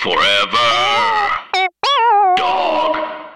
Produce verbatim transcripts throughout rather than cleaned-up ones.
Forever Dog.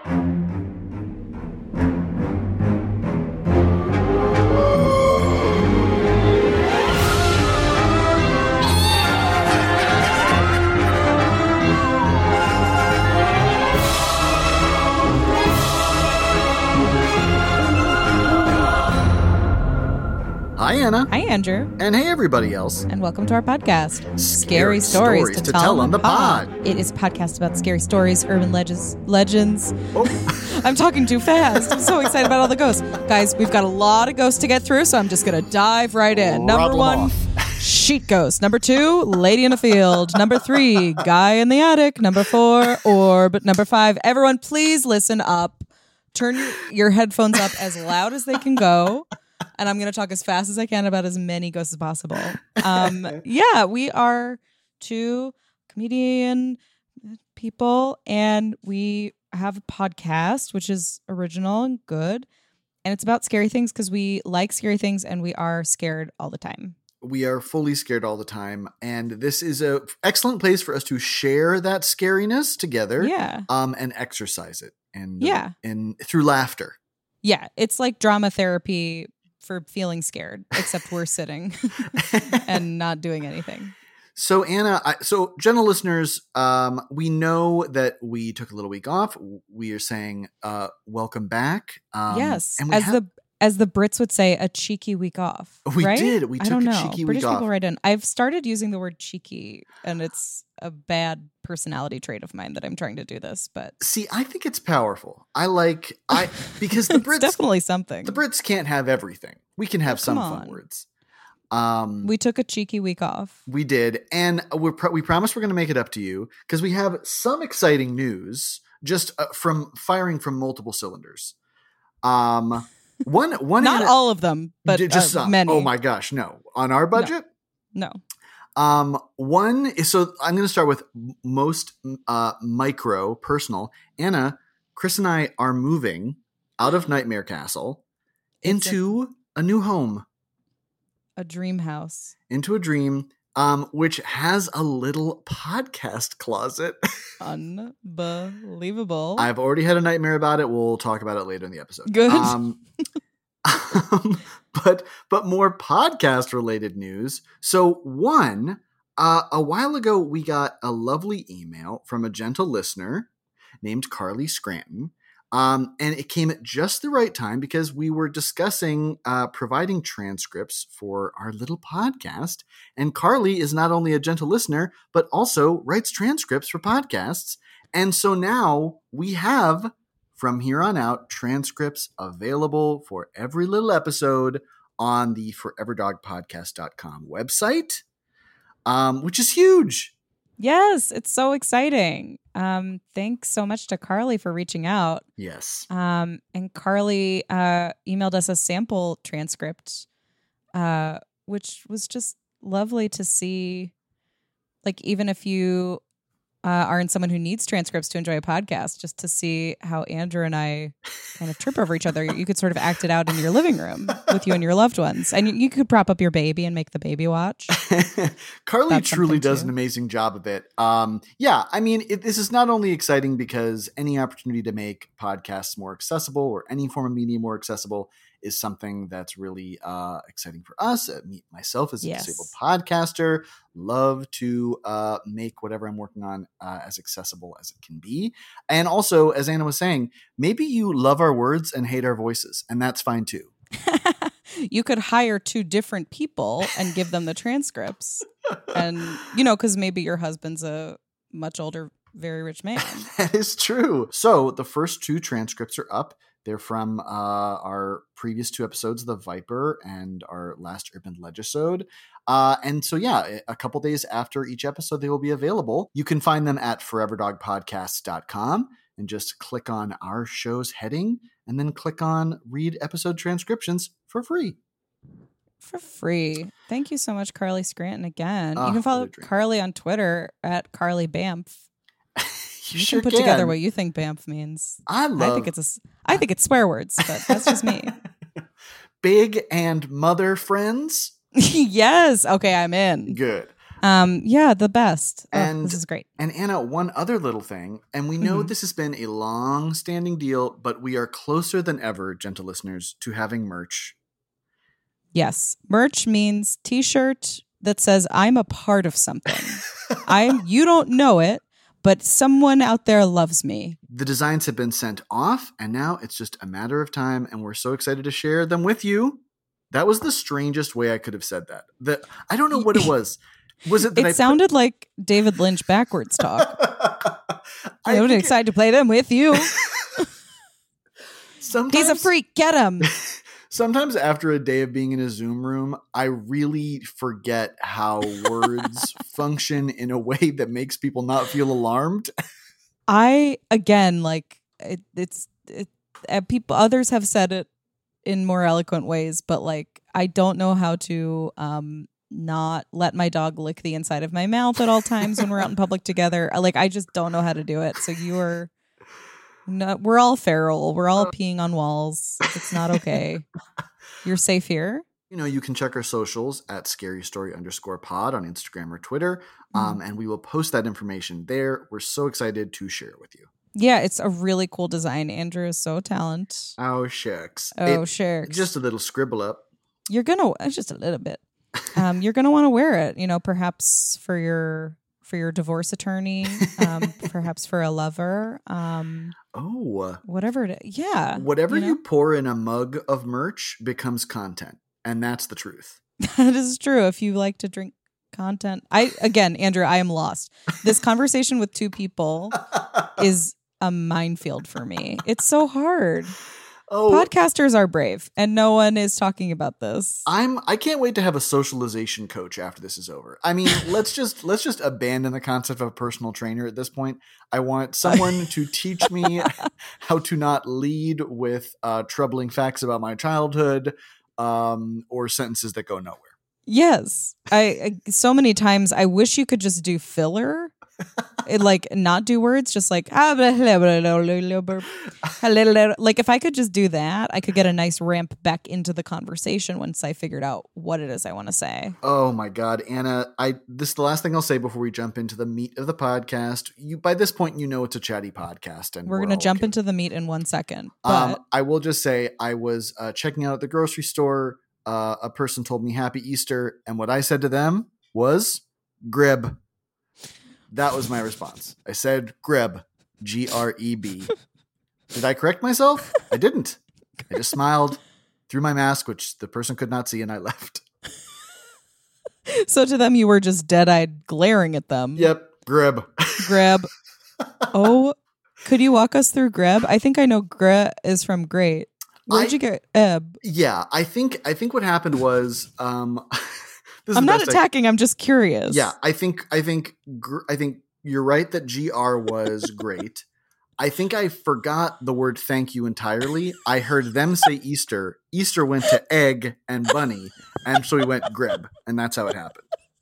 Hi, Anna. Hi, Andrew. And hey, everybody else. And welcome to our podcast, Scary, Scary Stories, stories to, to Tell on the pod. pod. It is a podcast about scary stories, urban legends. legends. Oh. I'm talking too fast. I'm so excited about all the ghosts. Guys, we've got a lot of ghosts to get through, so I'm just going to dive right in. Rub Number one, off. sheet ghost. Number two, lady in a field. Number three, guy in the attic. Number four, orb. Number five, everyone, please listen up. Turn your, your headphones up as loud as they can go. And I'm going to talk as fast as I can about as many ghosts as possible. Um, yeah, we are two comedian people, and we have a podcast, which is original and good. And it's about scary things because we like scary things and we are scared all the time. We are fully scared all the time. And this is an excellent place for us to share that scariness together. Yeah. Um, and exercise it. And, yeah. And through laughter. Yeah. It's like drama therapy for feeling scared, except we're sitting and not doing anything. So Anna, I, so gentle listeners, um, we know that we took a little week off. We are saying, uh, welcome back. Um, yes. And we as ha- the, as the Brits would say, a cheeky week off. We right? did. We took I don't a know. cheeky British week off. people write in. I've started using the word cheeky, and it's a bad personality trait of mine that I'm trying to do this. But see, I think it's powerful. I like, I, because the Brits, definitely something. The Brits can't have everything. We can have oh, some on. fun words. Um, we took a cheeky week off. We did. And we're pro- we promised we're going to make it up to you because we have some exciting news just uh, from firing from multiple cylinders. Um, one, one, not Anna, all of them, but just uh, some. many. Oh my gosh. No, on our budget. No. no. Um, one is, so I'm going to start with most, uh, micro personal. Anna, Chris and I are moving out of Nightmare Castle It's into a, a new home. A dream house. Into a dream, um, which has a little podcast closet. Unbelievable. I've already had a nightmare about it. We'll talk about it later in the episode. Good. Um, um, but but more podcast related news. So one, uh, a while ago, we got a lovely email from a gentle listener named Carly Scranton. Um, and it came at just the right time because we were discussing uh, providing transcripts for our little podcast. And Carly is not only a gentle listener, but also writes transcripts for podcasts. And so now we have, from here on out, transcripts available for every little episode on the forever dog podcast dot com website, um, which is huge. Yes, it's so exciting. Um, thanks so much to Carly for reaching out. Yes. Um, and Carly uh, emailed us a sample transcript, uh, which was just lovely to see. Like, even if you uh, aren't someone who needs transcripts to enjoy a podcast, just to see how Andrew and I kind of trip over each other. You could sort of act it out in your living room with you and your loved ones. And you, you could prop up your baby and make the baby watch. Carly That's truly does too. an amazing job of it. Um, yeah, I mean, it, this is not only exciting because any opportunity to make podcasts more accessible or any form of media more accessible is something that's really uh, exciting for us. Uh, me, myself as a yes. disabled podcaster, love to uh, make whatever I'm working on uh, as accessible as it can be. And also, as Anna was saying, maybe you love our words and hate our voices, and that's fine too. You could hire two different people and give them the transcripts. And, you know, because maybe your husband's a much older, very rich man. That is true. So the first two transcripts are up. They're from uh, our previous two episodes, The Viper and our last Urban Legisode. Uh, and so, yeah, a couple days after each episode, they will be available. You can find them at forever dog podcasts dot com and just click on our show's heading and then click on read episode transcriptions for free. For free. Thank you so much, Carly Scranton, again. Oh, you can follow what a dream. Carly on Twitter at Carly Bamf. You, You sure can put can. together what you think Bamf means. I love I think it's a, s- I think it's swear words, but that's just me. big and mother friends. Yes. Okay, I'm in. Good. Um, yeah, the best. Oh, And this is great. And Anna, one other little thing, and we know Mhm. this has been a long-standing deal, but we are closer than ever, gentle listeners, to having merch. Yes. Merch means t-shirt that says I'm a part of something. I'm you don't know it, but someone out there loves me. The designs have been sent off, and now it's just a matter of time, and we're so excited to share them with you. That was the strangest way I could have said that. The, I don't know what it was. Was it that It I sounded like David Lynch backwards talk. I I'm think excited to play them with you. it- sometimes, He's a freak. Get him. Sometimes after a day of being in a Zoom room, I really forget how words function in a way that makes people not feel alarmed. I again like it, it's it, uh, people. Others have said it in more eloquent ways, but like I don't know how to um not let my dog lick the inside of my mouth at all times when we're out in public together. Like I just don't know how to do it. So you are. No, we're all feral. We're all peeing on walls. It's not okay. You're safe here. You know, you can check our socials at scary story underscore pod on Instagram or Twitter, um, and we will post that information there. We're so excited to share it with you. Yeah, it's a really cool design. Andrew is so talented. Oh, shucks. Oh, It- shucks. Just a little scribble up. You're gonna uh, just a little bit. Um, you're gonna want to wear it. You know, perhaps for your for your divorce attorney, um, perhaps for a lover, um, Oh, whatever it is. Yeah, whatever you, you know? pour in a mug of merch becomes content, and that's the truth. That is true. If you like to drink content, I again, Andrew, I am lost. This conversation with two people is a minefield for me. It's so hard. Oh, Podcasters are brave, and no one is talking about this. I'm I can't wait to have a socialization coach after this is over. I mean, let's just let's just abandon the concept of a personal trainer at this point. I want someone to teach me how to not lead with uh, troubling facts about my childhood um, or sentences that go nowhere. Yes, I, I so many times I wish you could just do filler, it, like not do words, just like ah, blah, blah, blah, blah, blah, blah, blah. Like if I could just do that, I could get a nice ramp back into the conversation once I figured out what it is I want to say. Oh my God, Anna! I this is the last thing I'll say before we jump into the meat of the podcast. You by this point, you know it's a chatty podcast, and We're, we're gonna all jump okay. into the meat in one second. But Um, I will just say I was uh, checking out at the grocery store. Uh, a person told me Happy Easter, and what I said to them was "grib." That was my response. I said "grib," G R E B. Did I correct myself? I didn't. I just smiled through my mask, which the person could not see, and I left. so to them, you were just dead-eyed glaring at them. Yep, grib. Grab. Oh, could you walk us through grab? I think I know gra is from great. Where'd I- you get ebb? Yeah, I think I think what happened was um, this is I'm the not best I- attacking. I'm just curious. Yeah, I think I think gr- I think you're right that G R was great. I think I forgot the word thank you entirely. I heard them say Easter. Easter went to egg and bunny, and so we went grib, and that's how it happened.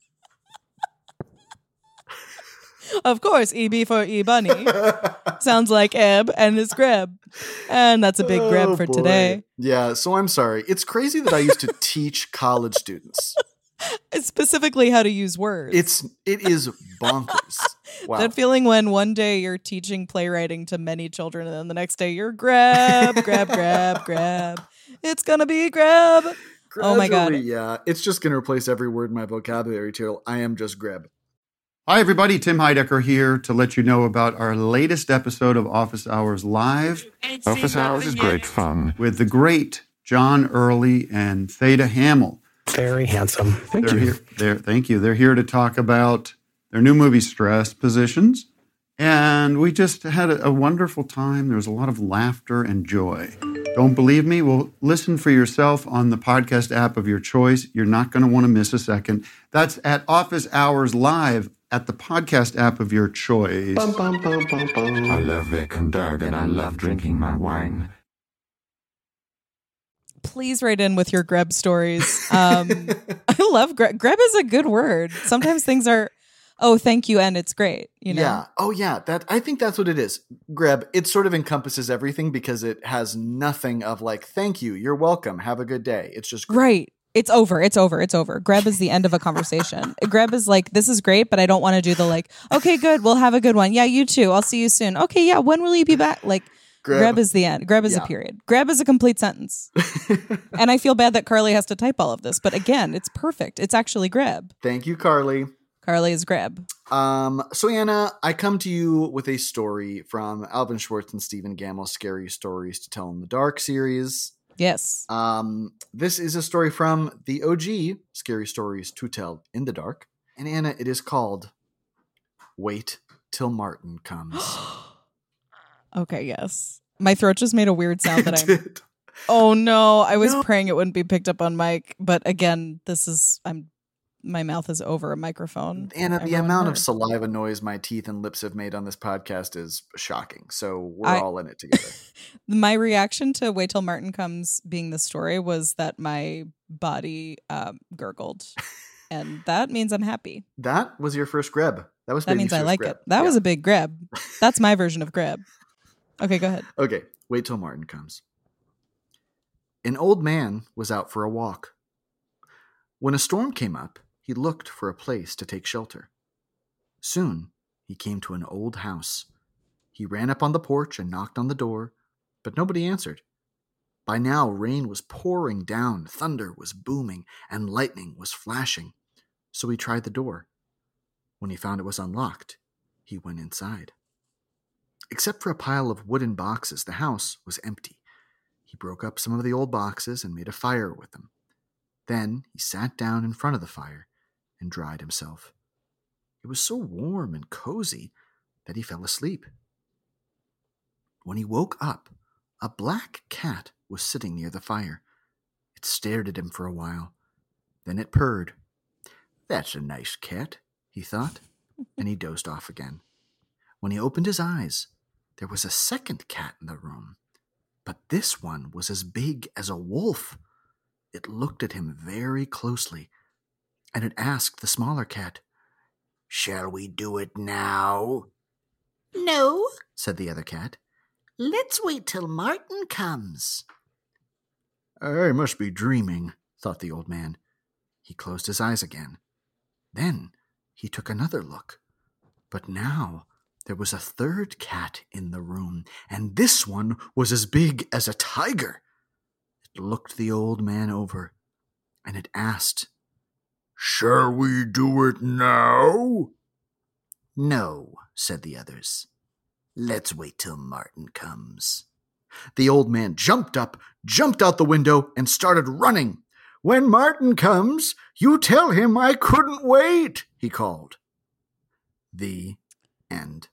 Of course, E B for E bunny. Sounds like ebb and is grab. And that's a big grab Oh, for boy. today. Yeah, so I'm sorry. It's crazy that I used to teach college students. It's specifically how to use words. It's it is bonkers. Wow. That feeling when one day you're teaching playwriting to many children and then the next day you're grab, grab, grab, grab. It's gonna be grab. Oh my God. Gradually, yeah, it's just going to replace every word in my vocabulary till I am just grib. Hi, everybody. Tim Heidecker here to let you know about our latest episode of Office Hours Live Office hours is great fun. with the great John Early and Theda Hamill. Very handsome. Thank They're you. here. They're, thank you. They're here to talk about their new movie, Stress Positions. And we just had a, a wonderful time. There was a lot of laughter and joy. Don't believe me? Well, listen for yourself on the podcast app of your choice. You're not going to want to miss a second. That's at Office Hours Live at the podcast app of your choice. Bum, bum, bum, bum, bum. I love Vic and Doug and I love drinking my wine. Please write in with your grab stories. Um, I love grab. Grab is a good word. Sometimes things are, oh, thank you, and it's great. You know. Yeah. Oh, yeah. That I think that's what it is. Grab. It sort of encompasses everything because it has nothing of like, thank you, you're welcome, have a good day. It's just grab. Right. It's over. It's over. It's over. Greb is the end of a conversation. Greb is like, this is great, but I don't want to do the like, okay, good. We'll have a good one. Yeah, you too. I'll see you soon. Okay, yeah. When will you be back? Like, Greb, Greb is the end. Greb is Yeah. a period. Greb is a complete sentence. And I feel bad that Carly has to type all of this. But again, it's perfect. It's actually Greb. Thank you, Carly. Carly is Greb. Um, so Anna, I come to you with a story from Alvin Schwartz and Stephen Gammell's Scary Stories to Tell in the Dark series. Yes. Um, this is a story from the O G Scary Stories to Tell in the Dark. And Anna, it is called Wait Till Martin Comes. Okay, yes. My throat just made a weird sound that It I'm... did. Oh no, I was No. praying it wouldn't be picked up on mic. But again, this is... I'm. My mouth is over a microphone. Anna, the Everyone amount heard. of saliva noise my teeth and lips have made on this podcast is shocking. So we're I- all in it together. My reaction to Wait Till Martin Comes being the story was that my body um, gurgled. And that means I'm happy. That was your first greb. That was That baby's means I first like greb. it. That Yeah. was a big grab. That's my version of grab. Okay, go ahead. Okay, wait till Martin comes. An old man was out for a walk. When a storm came up, he looked for a place to take shelter. Soon, he came to an old house. He ran up on the porch and knocked on the door, but nobody answered. By now, rain was pouring down, thunder was booming, and lightning was flashing. So he tried the door. When he found it was unlocked, he went inside. Except for a pile of wooden boxes, the house was empty. He broke up some of the old boxes and made a fire with them. Then he sat down in front of the fire and dried himself. It was so warm and cozy that he fell asleep. When he woke up, a black cat was sitting near the fire. It stared at him for a while. Then it purred. "That's a nice cat," he thought, and he dozed off again. When he opened his eyes, there was a second cat in the room, but this one was as big as a wolf. It looked at him very closely, and it asked the smaller cat, "Shall we do it now?" "No," said the other cat. "Let's wait till Martin comes." "I must be dreaming," thought the old man. He closed his eyes again. Then he took another look, but now there was a third cat in the room, and this one was as big as a tiger. It looked the old man over, and it asked, "Shall we do it now?" "No," said the others. "Let's wait till Martin comes." The old man jumped up, jumped out the window, and started running. "When Martin comes, you tell him I couldn't wait," he called. The end.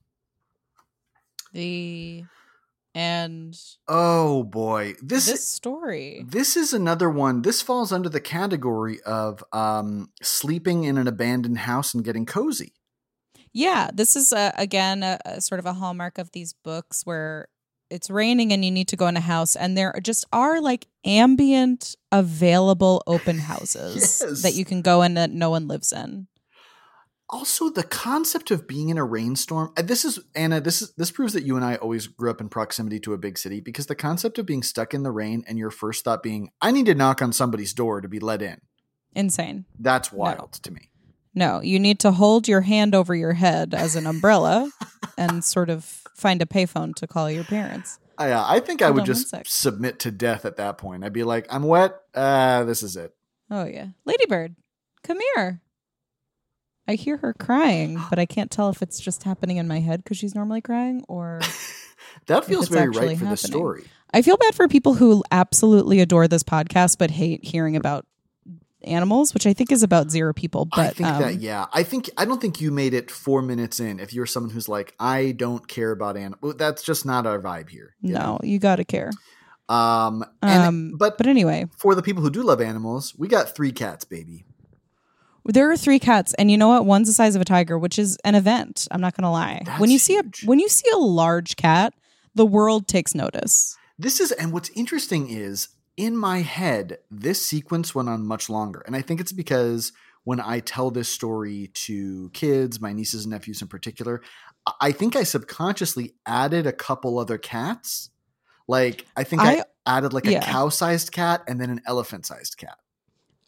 The and Oh boy, this this story. This is another one. This falls under the category of um, sleeping in an abandoned house and getting cozy. Yeah, this is uh, again a, a sort of a hallmark of these books where it's raining and you need to go in a house, and there just are like ambient available open houses Yes. that you can go in that no one lives in. Also, the concept of being in a rainstorm. uh, This is Anna. This is this proves that you and I always grew up in proximity to a big city, because the concept of being stuck in the rain and your first thought being, "I need to knock on somebody's door to be let in." Insane. That's wild to me. No, you need to hold your hand over your head as an umbrella and sort of find a payphone to call your parents. I, uh, I think I Hold would on one just sec. submit to death at that point. I'd be like, "I'm wet. Uh, this is it." Oh, yeah. Ladybird, come here. I hear her crying, but I can't tell if it's just happening in my head because she's normally crying or That feels it's very actually right for the happening. story. I feel bad for people who absolutely adore this podcast but hate hearing about animals, which I think is about zero people. But I think um, that, yeah, I think, I don't think you made it four minutes in. If you're someone who's like, "I don't care about animals," that's just not our vibe here. you no, you got to care. know? Um, and, Um, but, But anyway, for the people who do love animals, we got three cats, baby. there are three cats, and you know what? One's the size of a tiger, which is an event. I'm not going to lie. That's when you see huge. a when you see a large cat, the world takes notice. This is, and what's interesting is, in my head, this sequence went on much longer. And I think it's because when I tell this story to kids, my nieces and nephews in particular, I- I think I subconsciously added a couple other cats. Like, I think I, I- added like a yeah. cow-sized cat and then an elephant-sized cat.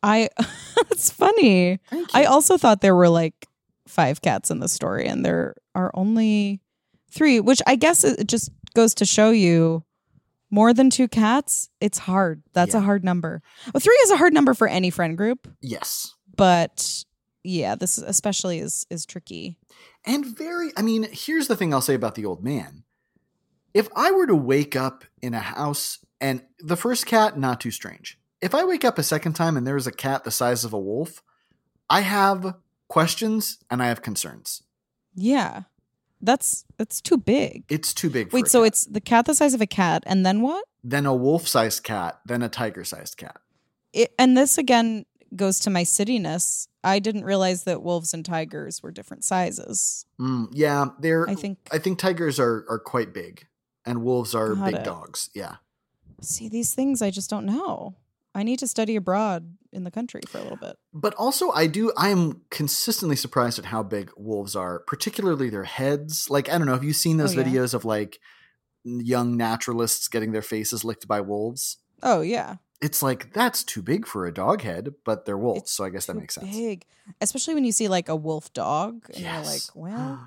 I it's funny. Thank I you. also thought there were like five cats in the story, and there are only three, which I guess it just goes to show you more than two cats. It's hard. That's Yeah. a hard number. Well, three is a hard number for any friend group, Yes. but yeah, this especially is is tricky. And very, I mean, here's the thing I'll say about the old man. If I were to wake up in a house and the first cat, not too strange. If I wake up a second time and there's a cat the size of a wolf, I have questions and I have concerns. Yeah, that's that's too big. It's too big for Wait, a so cat. it's the cat the size of a cat, and then what? Then a wolf-sized cat, then a tiger-sized cat. It, and this again goes to my cityness. I didn't realize that wolves and tigers were different sizes. Mm, yeah, they're. I think. I think tigers are are quite big, and wolves are Got big it. dogs. Yeah. See, these things I just don't know. I need to study abroad in the country for a little bit. But also, I do. I am consistently surprised at how big wolves are, particularly their heads. Like, I don't know. Have you seen those Oh, yeah. videos of like young naturalists getting their faces licked by wolves? Oh yeah, It's like that's too big for a dog head, but they're wolves, It's so I guess that too makes sense. big, especially when you see like a wolf dog, and Yes. you're like, well,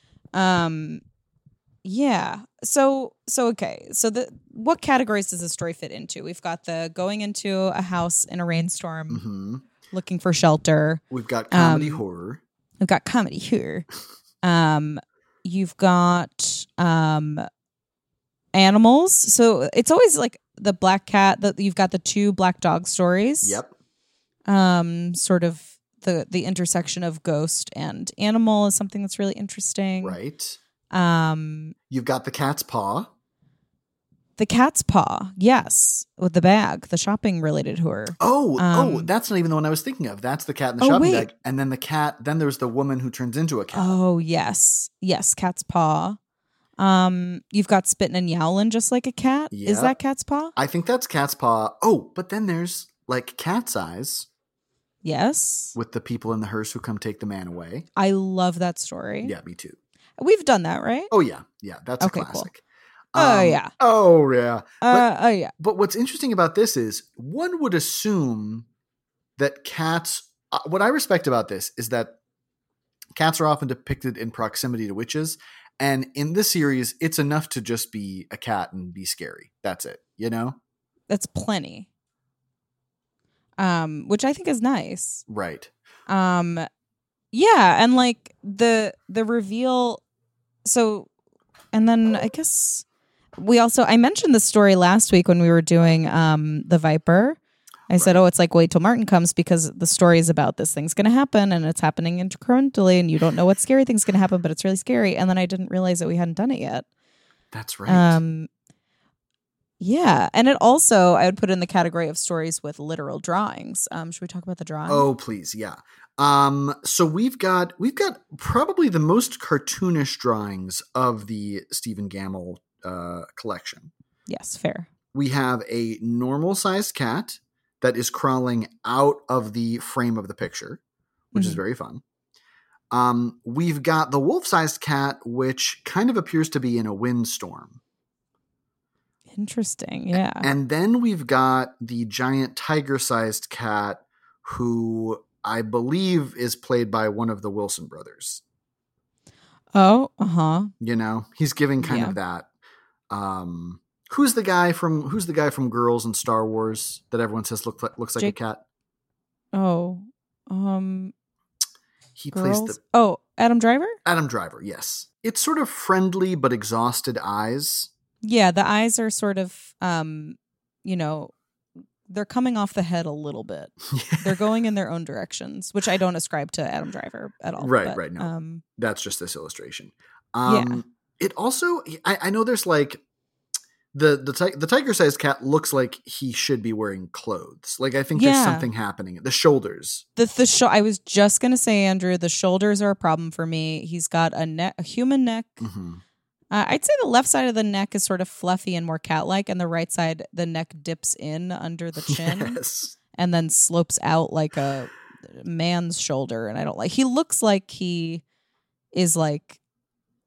um, yeah. So so okay. So the what categories does the story fit into? We've got the going into a house in a rainstorm, hmm looking for shelter. We've got comedy Um, horror. We've got comedy here. Um, you've got um animals. So it's always like the black cat. That you've got the two black dog stories. Yep. Um, sort of the the intersection of ghost and animal is something that's really interesting. Right. Um, You've got the cat's paw. the cat's paw. Yes, with the bag, the shopping related horror. Oh, oh, Um, that's not even the one I was thinking of. That's the cat in the Oh, shopping wait. bag. And then the cat, then there's the woman who turns into a cat. Oh yes, yes, cat's paw. Um, you've got spitting and yowling just like a cat. Yeah. Is that cat's paw? I think that's cat's paw. Oh, but then there's like cat's eyes Yes. with the people in the hearse who come take the man away. I love that story. Yeah, me too. We've done that, right? Oh yeah, yeah, that's Okay, a cool. classic. Oh, Um, yeah. Oh yeah. Uh, oh yeah. But what's interesting about this is one would assume that cats. Uh, what I respect about this is that cats are often depicted in proximity to witches, and in this series, it's enough to just be a cat and be scary. That's it. You know. That's plenty. Um, which I think is nice. Right. Um, yeah, and like the the reveal. So, and then I guess we also I mentioned the story last week when we were doing um the Viper. I said, Right. "Oh, it's like wait till Martin comes because the story is about this thing's going to happen and it's happening incrementally, and you don't know what scary thing's going to happen, but it's really scary." And then I didn't realize that we hadn't done it yet. That's right. Um, yeah, and it also I would put in the category of stories with literal drawings. Um, should we talk about the drawing? Oh, please, yeah. Um, so we've got we've got probably the most cartoonish drawings of the Stephen Gamble uh, collection. yes, fair. We have a normal sized cat that is crawling out of the frame of the picture, which is Mhm. very fun. Um, we've got the wolf sized cat, which kind of appears to be in a windstorm. Interesting. Yeah. And then we've got the giant tiger sized cat who I believe is played by one of the Wilson brothers. Oh, uh huh. You know, he's giving kind Yeah. of that. Um, who's the guy from Who's the guy from Girls and Star Wars that everyone says look like, looks like Jake- a cat? Oh, um, He plays girls. the Oh, Adam Driver. Adam Driver. Yes, it's sort of friendly but exhausted eyes. Yeah, the eyes are sort of, um, you know, they're coming off the head a little bit. They're going in their own directions, which I don't ascribe to Adam Driver at all. Right, but, right, no. Um, That's just this illustration. Um, It also, I, I know there's like the the ti- the tiger sized cat looks like he should be wearing clothes. Like I think there's Yeah. something happening. The shoulders. the the sho- I was just gonna say, Andrew, the shoulders are a problem for me. He's got a neck, a human neck. hmm Uh, I'd say the left side of the neck is sort of fluffy and more cat-like, and the right side, the neck dips in under the chin Yes. and then slopes out like a man's shoulder. And I don't like. He looks like he is like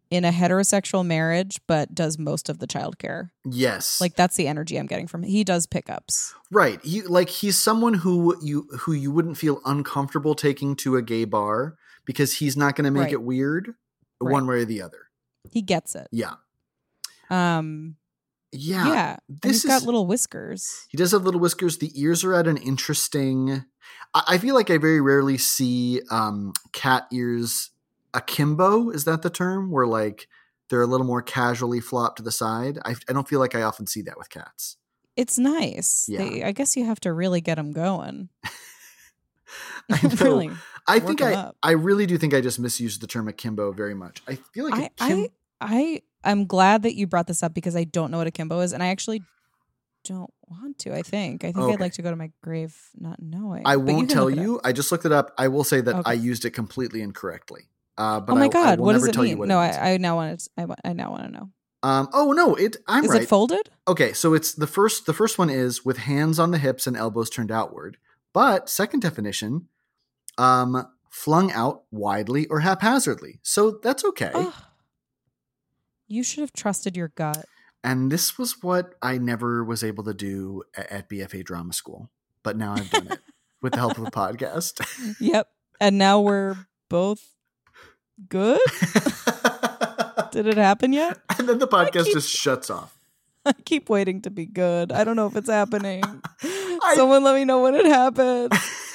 in a heterosexual marriage, but does most of the childcare. Yes. Like that's the energy I'm getting from him. He does pickups. Right. He like he's someone who you who you wouldn't feel uncomfortable taking to a gay bar because he's not going to make Right. it weird Right. one way or the other. He gets it. Yeah. Um, Yeah. yeah. And This he's got is- little whiskers. He does have little whiskers. The ears are at an interesting. I, I feel like I very rarely see um, cat ears akimbo. Is that the term? Where like they're a little more casually flopped to the side. I, I don't feel like I often see that with cats. It's nice. Yeah. They, I guess you have to really get them going. I know. really. I Work think 'em I, up. I really do think I just misused the term akimbo very much. I feel like I, akim- I, I, I'm glad that you brought this up because I don't know what akimbo is, and I actually don't want to. I think. I think Okay. I'd like to go to my grave not knowing. I But you won't can tell look it up. you. I just looked it up. I will say that Okay. I used it completely incorrectly. Uh, but Oh my I, I god! will What never does it tell you mean? what No, it means. I, I now want to. I, wa- I now want to know. Um, oh no, it. I'm Is right. it folded? Okay, so it's the first. The first one is with hands on the hips and elbows turned outward. But second definition, um, flung out widely or haphazardly. So that's okay. Ugh. You should have trusted your gut. And this was what I never was able to do at, at B F A Drama School. But now I've done it with the help of a podcast. Yep. And now we're both good. Did it happen yet? And then the podcast keep- just shuts off. I keep waiting to be good. I don't know if it's happening. I- Someone let me know when it happens.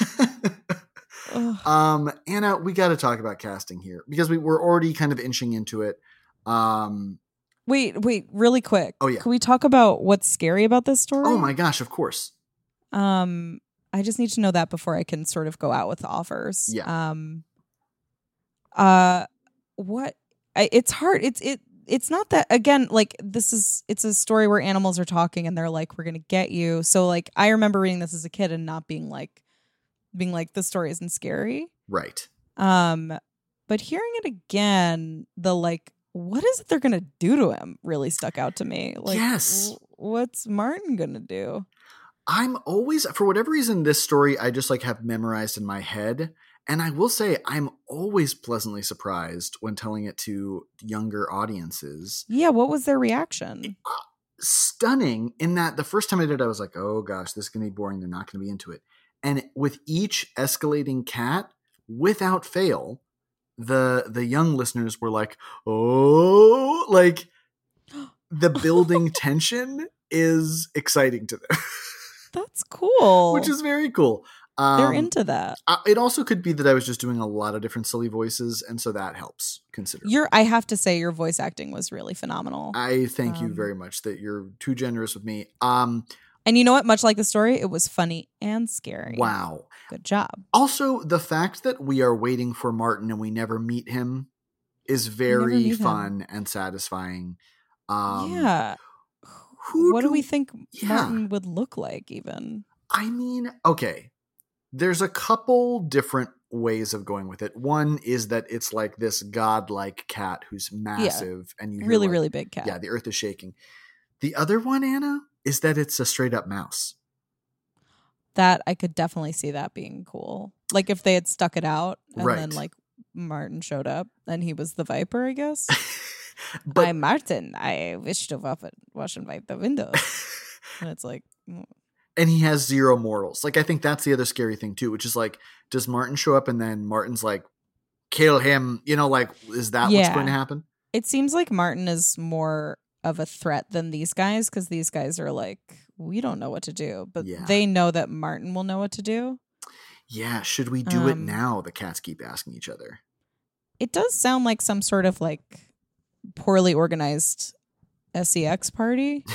Ugh. um, Anna, we got to talk about casting here because we we're already kind of inching into it. Um, Wait, wait, really quick. Oh, yeah. Can we talk about what's scary about this story? oh my gosh, of course. Um, I just need to know that before I can sort of go out with the offers. Yeah. Um. Uh, what? I, it's hard. It's it. It's not that again. Like this is. It's a story where animals are talking and they're like, "We're gonna get you." So like, I remember reading this as a kid and not being like, being like, "The story isn't scary." Right. Um, but hearing it again, the like, what is it they're gonna do to him? Really stuck out to me. Like, Yes. w- what's Martin gonna do? I'm always, for whatever reason, this story I just like have memorized in my head. And I will say, I'm always pleasantly surprised when telling it to younger audiences. Yeah. What was their reaction? Stunning in that the first time I did it, I was like, oh gosh, this is going to be boring. They're not going to be into it. And with each escalating cat, without fail, the the young listeners were like, oh, like the building tension is exciting to them, That's cool. which is very cool. Um, They're into that. I- it also could be that I was just doing a lot of different silly voices, and so that helps consider. Your, I have to say, your voice acting was really phenomenal. I thank you Um, very much that you're too generous with me. Um, and you know what? Much like the story, it was funny and scary. wow. Good job. Also, the fact that we are waiting for Martin and we never meet him is very meet him. fun and satisfying. Um, yeah. Who What do we think Yeah. Martin would look like? Even I mean, okay. There's a couple different ways of going with it. One is that it's like this godlike cat who's massive, and you hear really, like- really big cat. yeah, the earth is shaking. The other one, Anna, is that it's a straight up mouse. That I could definitely see that being cool. Like if they had stuck it out and Right. then like Martin showed up and he was the viper, I guess. But I'm Martin. I wish to wash wash and wipe the windows. And it's like, mm, and he has zero morals. Like I think that's the other scary thing too, which is like, does Martin show up and then Martin's like, kill him? You know, like is that what's Yeah. going to happen? it seems like Martin is more of a threat than these guys because these guys are like, we don't know what to do, but Yeah. they know that Martin will know what to do. Yeah, should we do it Um, now? The cats keep asking each other. It does sound like some sort of like poorly organized S E X party.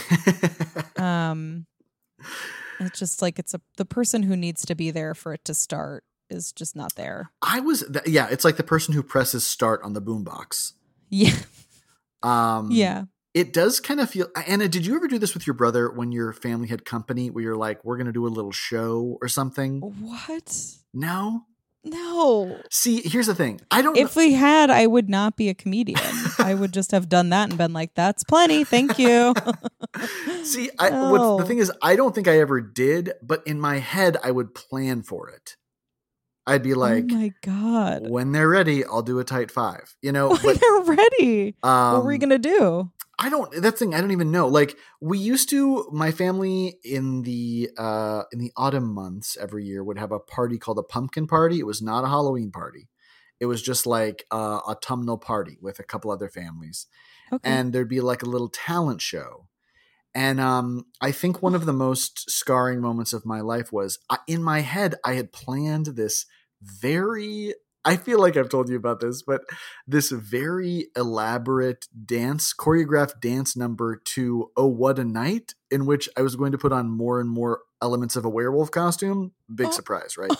Um, it's just like it's a the person who needs to be there for it to start is just not there. I was, th- yeah, it's like the person who presses start on the boombox. Yeah, Um, yeah. It does kind of feel. Anna, did you ever do this with your brother when your family had company where you're like, we're going to do a little show or something? What? No? No. See, here's the thing. I don't If we had, I would not be a comedian. I would just have done that and been like, "That's plenty, thank you." See, I, No. what's, the thing is, I don't think I ever did, but in my head, I would plan for it. I'd be like, oh my God. when they're ready, I'll do a tight five. You know, When but, they're ready. um, what were you going to do? I don't, that thing, I don't even know. Like we used to, my family in the, uh, in the autumn months every year would have a party called a pumpkin party. It was not a Halloween party. It was just like a autumnal party with a couple other families. Okay. And there'd be like a little talent show. And um, I think one of the most scarring moments of my life was uh, in my head, I had planned this very, I feel like I've told you about this, but this very elaborate dance, choreographed dance number to Oh, What a Night, in which I was going to put on more and more elements of a werewolf costume. Big Oh. surprise, right?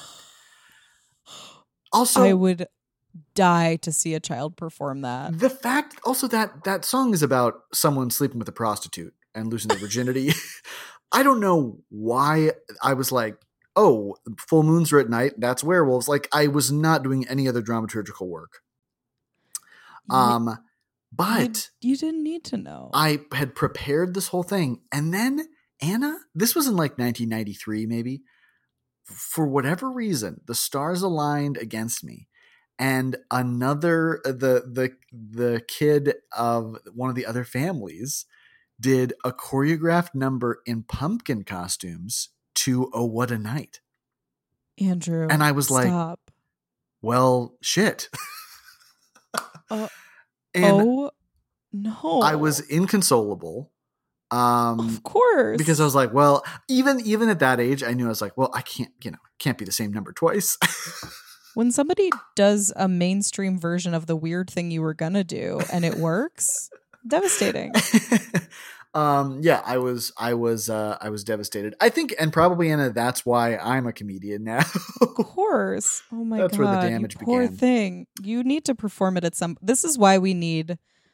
Also, I would die to see a child perform that. the fact also that that song is about someone sleeping with a prostitute and losing their virginity. I don't know why I was like, oh, full moons are at night. That's werewolves. Like I was not doing any other dramaturgical work. Um, but you, you didn't need to know. I had prepared this whole thing. And then Anna, this was in like nineteen ninety-three, maybe. For whatever reason, the stars aligned against me. And another, the the the kid of one of the other families did a choreographed number in pumpkin costumes to Oh, What a Night. Andrew. And I was like, stop. well, shit. Uh, and oh, no. I was inconsolable. Um, Of course. because I was like, well, even even at that age, I knew I was like, well, I can't, you know, can't be the same number twice. when somebody does a mainstream version of the weird thing you were going to do and it works, devastating. um, yeah, I was, I was, uh, I was devastated. I think, and probably Anna, that's why I'm a comedian now. Of course. Oh my That's God. where the damage you poor began. thing. You need to perform it at some. This is why we need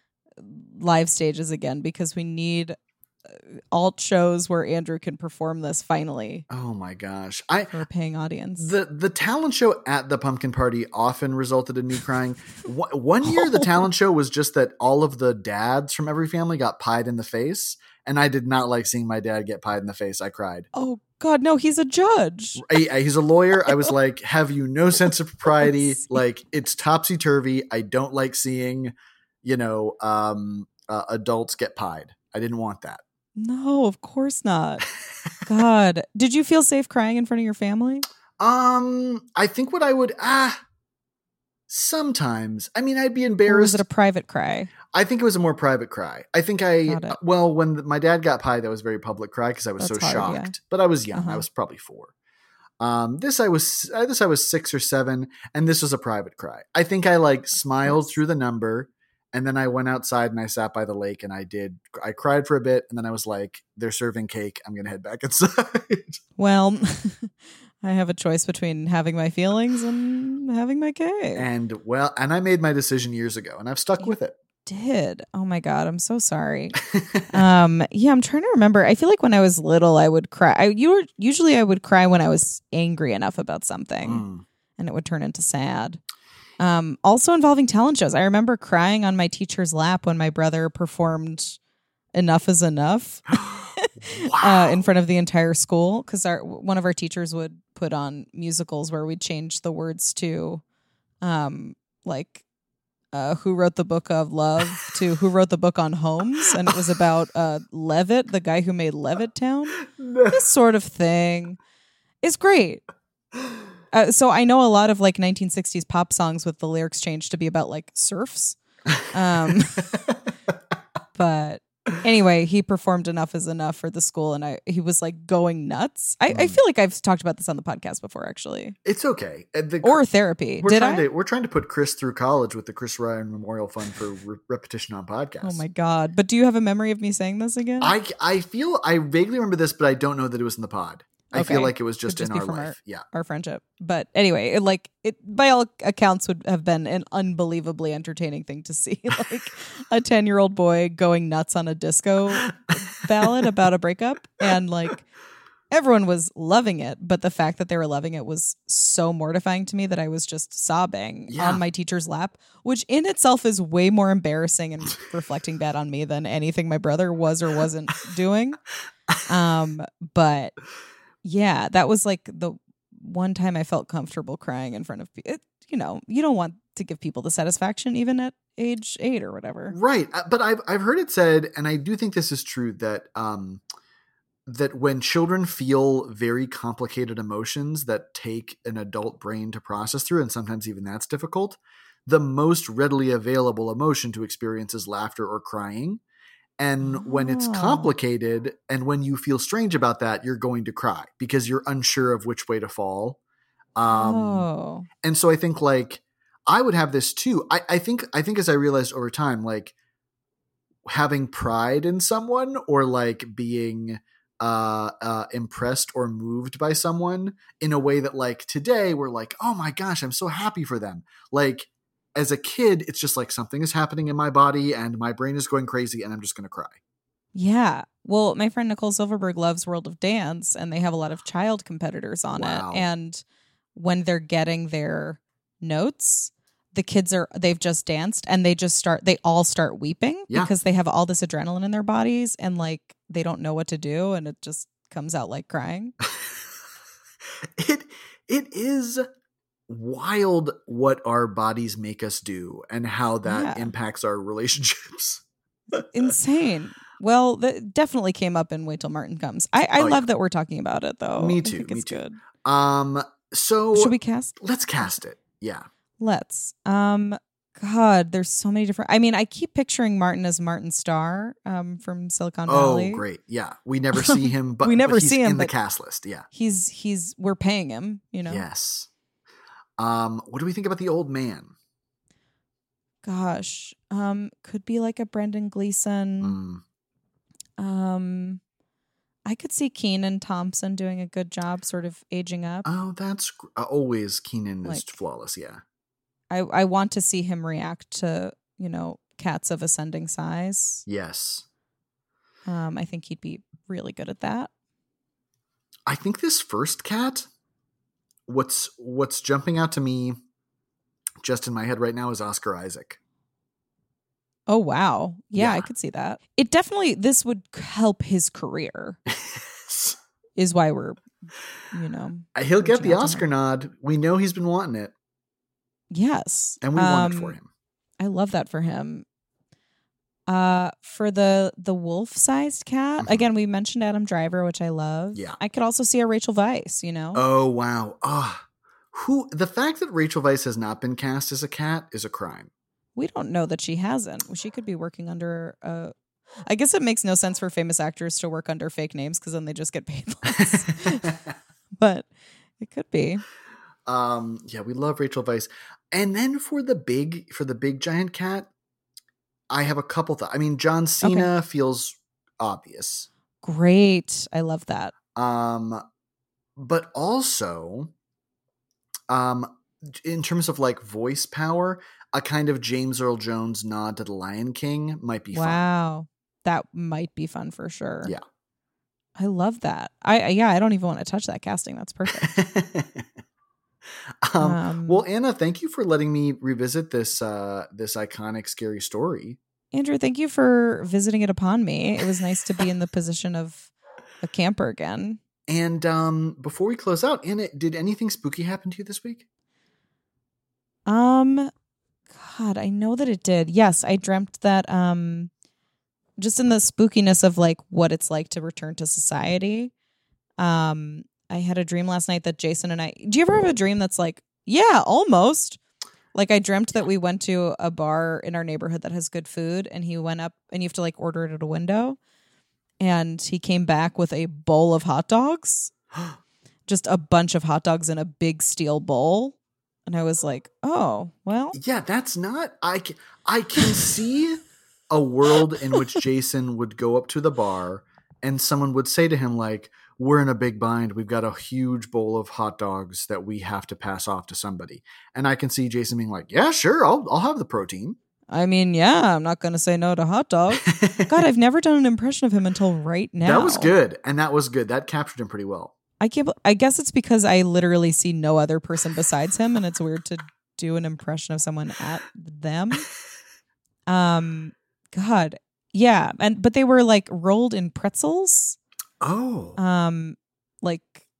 live stages again, because we need alt shows where Andrew can perform this finally Oh my gosh. I, for a paying audience. The the talent show at the pumpkin party often resulted in me crying. One one year, the talent show was just that all of the dads from every family got pied in the face, and I did not like seeing my dad get pied in the face. I cried. Oh God, no! He's a judge. I, I- he's a lawyer. I was like, "Have you no sense of propriety? Like it's topsy turvy. I don't like seeing, you know, um, uh, adults get pied. I didn't want that." No, of course not. God, did you feel safe crying in front of your family? Um, I think what I would ah. Sometimes, I mean, I'd be Or embarrassed. was it a private cry? I think it was a more private cry. I think I, Got it. well, when th- my dad got pied, that was a very public cry because I was That's so hard, shocked. yeah. But I was young. Uh-huh. I was probably four. Um, this I was, uh, this I was six or seven, and this was a private cry. I think I like smiled through the number, and then I went outside and I sat by the lake and I did. I cried for a bit, and then I was like, "They're serving cake. I'm gonna head back inside." Well, I have a choice between having my feelings and having my cake. and well, and I made my decision years ago, and I've stuck with it. Did. Oh my God, I'm so sorry. um, yeah, I'm trying to remember. I feel like when I was little, I would cry. I you were usually I would cry when I was angry enough about something, Mm. and it would turn into sad. Um, also involving talent shows. I remember crying on my teacher's lap when my brother performed "Enough Is Enough" uh, in front of the entire school, because our one of our teachers would put on musicals where we'd change the words to, um, like. Uh, who wrote the book of love to who wrote the book on homes, and it was about uh, Levitt, the guy who made Levittown. This sort of thing is great. Uh, so I know a lot of like nineteen sixties pop songs with the lyrics changed to be about like serfs. Um, but anyway, he performed "Enough Is Enough" for the school, and I he was like going nuts. I, I feel like I've talked about this on the podcast before, actually, It's okay. Uh, the- or therapy. We're Did trying I? to we're trying to put Chris through college with the Chris Ryan Memorial Fund for re- repetition on podcasts. Oh my God! But do you have a memory of me saying this again? I I feel I vaguely remember this, but I don't know that it was in the pod. I feel Okay. like it was just, Could just in be our from life. our- yeah. our friendship. But anyway, it, like it by all accounts would have been an unbelievably entertaining thing to see. Like a ten-year-old boy going nuts on a disco ballad about a breakup, and like everyone was loving it, but the fact that they were loving it was so mortifying to me that I was just sobbing Yeah. on my teacher's lap, which in itself is way more embarrassing and reflecting bad on me than anything my brother was or wasn't doing. Um, but yeah, that was like the one time I felt comfortable crying in front of people. You know, you don't want to give people the satisfaction even at age eight or whatever. Right. Uh, But I've, I've heard it said, and I do think this is true, that, um, that when children feel very complicated emotions that take an adult brain to process through, and sometimes even that's difficult, the most readily available emotion to experience is laughter or crying. And oh. when it's complicated and when you feel strange about that, you're going to cry because you're unsure of which way to fall. Um, oh. And so I think like I would have this too. I, I think I think as I realized over time, like having pride in someone or like being uh, uh, impressed or moved by someone in a way that like today we're like, oh my gosh, I'm so happy for them. Like as a kid, it's just like something is happening in my body and my brain is going crazy and I'm just going to cry. Yeah. Well, my friend Nicole Silverberg loves World of Dance and they have a lot of child competitors on Wow. it. And when they're getting their notes, the kids are, they've just danced and they just start, they all start weeping Yeah. because they have all this adrenaline in their bodies and like they don't know what to do and it just comes out like crying. it It is wild what our bodies make us do and how that Yeah. impacts our relationships. Insane. Well, that definitely came up in Wait Till Martin Comes. I, I Oh, love yeah. that we're talking about it though. Me I too, think me it's too. good. Um, so Should we cast? let's cast it. Yeah. Let's. Um, God, there's so many different. I mean, I keep picturing Martin as Martin Starr um, from Silicon Valley. Oh, great. Yeah. We never see him, but We never but he's see him, in the but- cast list. Yeah. He's he's we're paying him, you know. Yes. Um, what do we think about the old man? Gosh, um, could be like a Brendan Gleeson. Mm. Um, I could see Kenan Thompson doing a good job, sort of aging up. Oh, that's gr- uh, always Keenan is Like- flawless. Yeah. I I want to see him react to you know cats of ascending size. Yes. Um, I think he'd be really good at that. I think this first cat, what's what's jumping out to me just in my head right now is Oscar Isaac. Oh wow, yeah, Yeah. I could see that. It definitely this would help his career. Is why we're, you know, He'll get reaching the out to Oscar him. nod. We know he's been wanting it, Yes, and we want it Um, for him. I love that for him. Uh, for the the wolf-sized cat, Mhm. again, we mentioned Adam Driver, which I love. Yeah. I could also see a Rachel Weisz. You know, Oh wow! Oh, who? The fact that Rachel Weisz has not been cast as a cat is a crime. we don't know that she hasn't. She could be working under. Uh, I guess it makes no sense for famous actors to work under fake names because then they just get paid less. But it could be. um, yeah, we love Rachel Weisz. And then for the big for the big giant cat, I have a couple thoughts. I mean, John Cena feels obvious. Great, I love that. Um, but also, um, in terms of like voice power, a kind of James Earl Jones nod to the Lion King might be fun. Wow, that might be fun for sure. Yeah. I love that. I I- yeah, I don't even want to touch that casting. That's perfect. um, Um, well, Anna, thank you for letting me revisit this uh, this iconic, scary story. Andrew, thank you for visiting it upon me. It was nice to be in the position of a camper again. And um, before we close out, Anna, did anything spooky happen to you this week? Um, God, I know that it did. Yes, I dreamt that. Um, just in the spookiness of like what it's like to return to society. Um, I had a dream last night that Jason and I. Do you ever have a dream that's like, yeah, almost? Like I dreamt that we went to a bar in our neighborhood that has good food, and he went up, and you have to like order it at a window, and he came back with a bowl of hot dogs, just a bunch of hot dogs in a big steel bowl, and I was like, oh well. Yeah, that's not. I can, I can see a world in which Jason would go up to the bar and someone would say to him like, we're in a big bind. We've got a huge bowl of hot dogs that we have to pass off to somebody. And I can see Jason being like, yeah, sure. I'll, I'll have the protein. I mean, yeah, I'm not going to say no to hot dog. God, I've never done an impression of him until right now. That was good. And that was good. That captured him pretty well. I can't. I guess it's because I literally see no other person besides him, and it's weird to do an impression of someone at them. Um, God, yeah, and but they were like rolled in pretzels. Oh, Um, like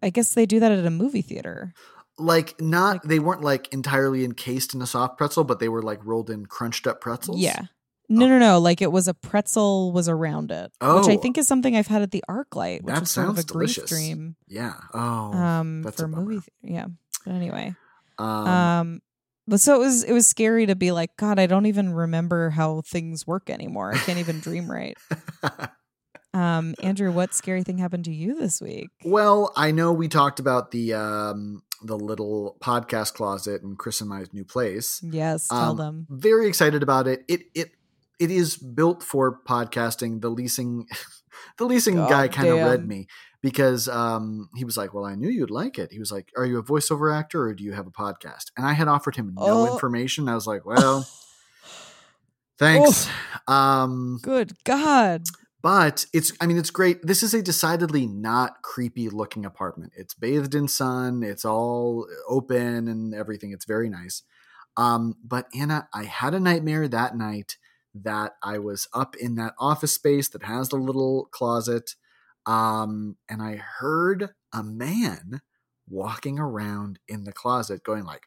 I guess they do that at a movie theater. Like not, they weren't like entirely encased in a soft pretzel, but they were like rolled in crunched up pretzels. Yeah. No, no, no. Like it was a pretzel was around it, Oh. which I think is something I've had at the ArcLight, which That is sort of a sounds grief delicious. dream. Yeah. Oh, Um, that's for a bummer. movie. Th- yeah. But anyway, Um, um, but so it was. It was scary to be like, God, I don't even remember how things work anymore. I can't even dream right. Um, Andrew, what scary thing happened to you this week? well, I know we talked about the um, the little podcast closet in Chris and my new place. Yes, tell Um, them. Very excited about it. It it it is built for podcasting. The leasing the leasing God guy kind of damn. read me because um, he was like, "Well, I knew you'd like it." He was like, "Are you a voiceover actor or do you have a podcast?" And I had offered him no Oh. information. I was like, "Well, thanks." Um, Good God. but it's, I mean, it's great. This is a decidedly not creepy looking apartment. It's bathed in sun. It's all open and everything. It's very nice. Um, but Anna, I had a nightmare that night that I was up in that office space that has the little closet. Um, and I heard a man walking around in the closet going like,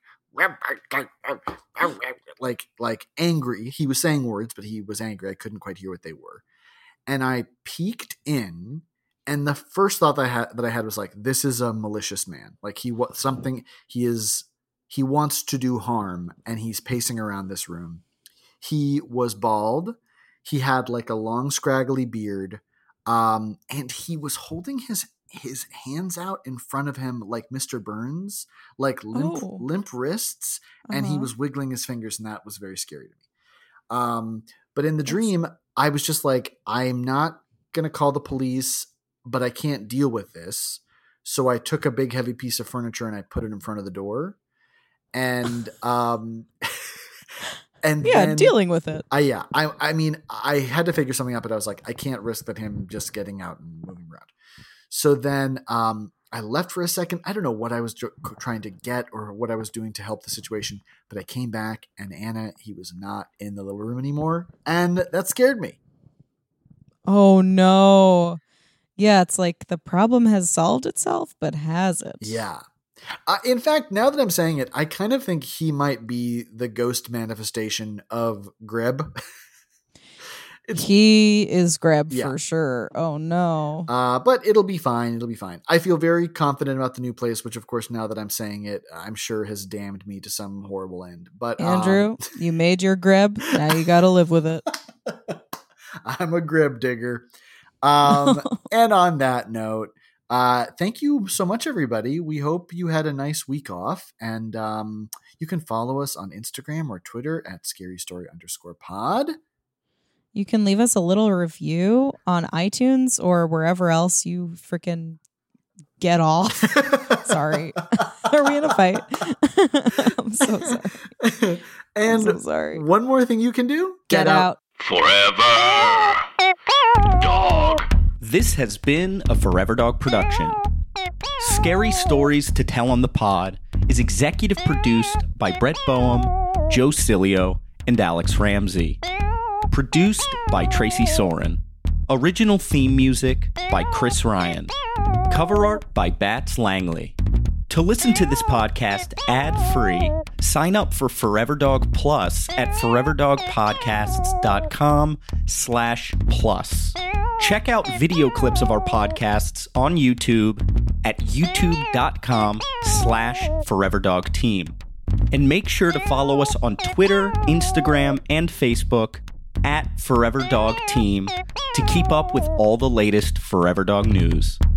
like, like angry. He was saying words, but he was angry. I couldn't quite hear what they were. And I peeked in, and the first thought that I had that I had was like, "This is a malicious man. Like he what something he is he wants to do harm, and he's pacing around this room." He was bald. He had like a long, scraggly beard, um, and he was holding his his hands out in front of him like Mister Burns, like limp Oh. limp wrists, and he Uh-huh. was wiggling his fingers, and that was very scary to me. Um, but in the dream, I was just like, I'm not going to call the police, but I can't deal with this. So I took a big, heavy piece of furniture and I put it in front of the door. And, um, and Yeah, then, dealing with it. I, yeah, I, I mean, I had to figure something out, but I was like, I can't risk that him just getting out and moving around. So then, um, I left for a second. I don't know what I was dr- trying to get or what I was doing to help the situation, but I came back and Anna, he was not in the little room anymore. And that scared me. Oh no. Yeah, it's like the problem has solved itself, but has it? Yeah. Uh, in fact, now that I'm saying it, I kind of think he might be the ghost manifestation of Greb. It's- He is Greb Yeah. for sure. Oh no. Uh, but it'll be fine. It'll be fine. I feel very confident about the new place, which of course, now that I'm saying it, I'm sure has damned me to some horrible end. But um, Andrew, you made your Greb. Now you got to live with it. I'm a Greb digger. Um, and on that note, uh, thank you so much, everybody. We hope you had a nice week off, and um, you can follow us on Instagram or Twitter at scary story underscore pod. You can leave us a little review on iTunes or wherever else you freaking get off. Sorry. Are we in a fight? I'm so sorry. And I'm so sorry. one more thing you can do: Get, out. Forever Dog. This has been a Forever Dog production. Scary Stories to Tell on the Pod is executive produced by Brett Boehm, Joe Cilio, and Alex Ramsey. Produced by Tracy Soren. Original theme music by Chris Ryan. Cover art by Bats Langley. To listen to this podcast ad-free, sign up for Forever Dog Plus at foreverdogpodcasts.com slash plus. Check out video clips of our podcasts on YouTube at youtube.com slash foreverdogteam. And make sure to follow us on Twitter, Instagram, and Facebook at Forever Dog Team to keep up with all the latest Forever Dog news.